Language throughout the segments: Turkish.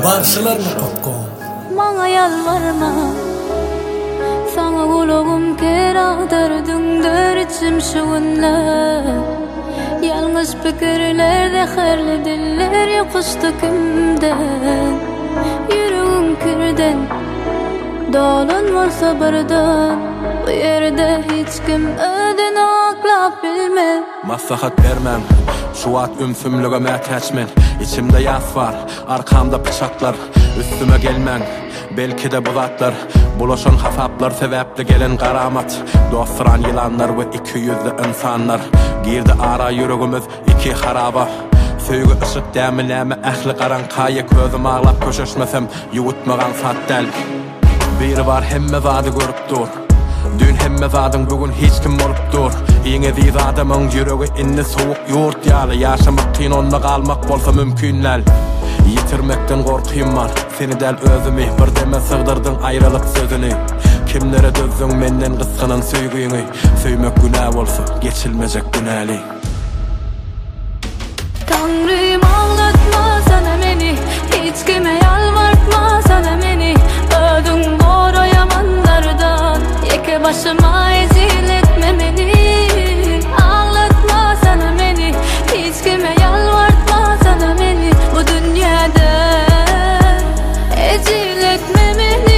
Barşılar mı popcorn? Bana yalvarma, sana kulağım kera derdindir içim şu günler. Yalnız fikirlerde xerli diller yokuştu kimden. Yüreğim kirden, dağlan var sabırdan. Bu yerde hiç kim ödün aklap bilmez. Maslahat vermem, şu at ümsümlüğüme teçmen. İçimde yas var, arkamda bıçaklar. Üstüme gelmen, belki de bulatlar. Bulaşan hafaplar sebepli gelen karamat. Dostran yılanlar ve iki yüzlü insanlar. Girdi ara yüreğimiz iki haraba. Söygü ışık demineme ehli karankaya. Közüm ağlap köşüşmesem yuvutmagan sattel. Biri var hemme vadı görüp dur. Dün hemme vadın bugün hiç kim olup dur. Yine bir adamın yüreği inni soğuk yurt yalı. Yaşamak kıyın onunla kalmak bolsa mümkünler. Yitirmekten korkuyum var. Seni del özümü bir deme sığdırdın ayrılık sözünü. Kimlere dözdün menden kıskının söygüyünü. Söymek günah olsa geçilmeyecek günahli. Tanrım ağlatma sana beni, hiç kime yalvartma sana beni. Öldüm doğru yamanlardan, yeke başıma ezil etme beni. Ağlatma sana beni, hiç kime yalvartma sana beni. Bu dünyada ezil etme beni.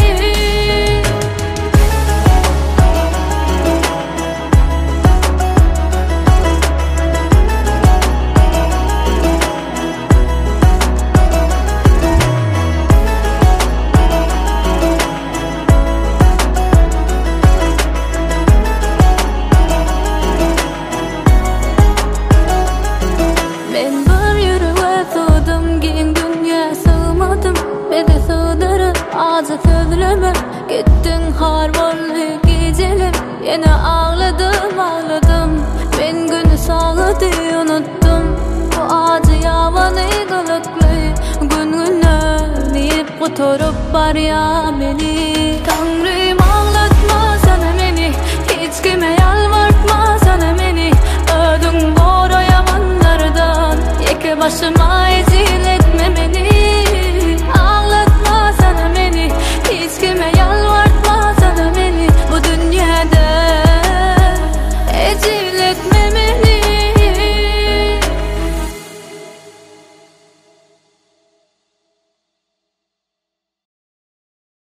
Ağzı sözleme gittin harmanlı geceler. Yine ağladım ben günü sağladı unuttum. Bu acı yavanı kılıklı gün güne neyip kuturup var ya beni.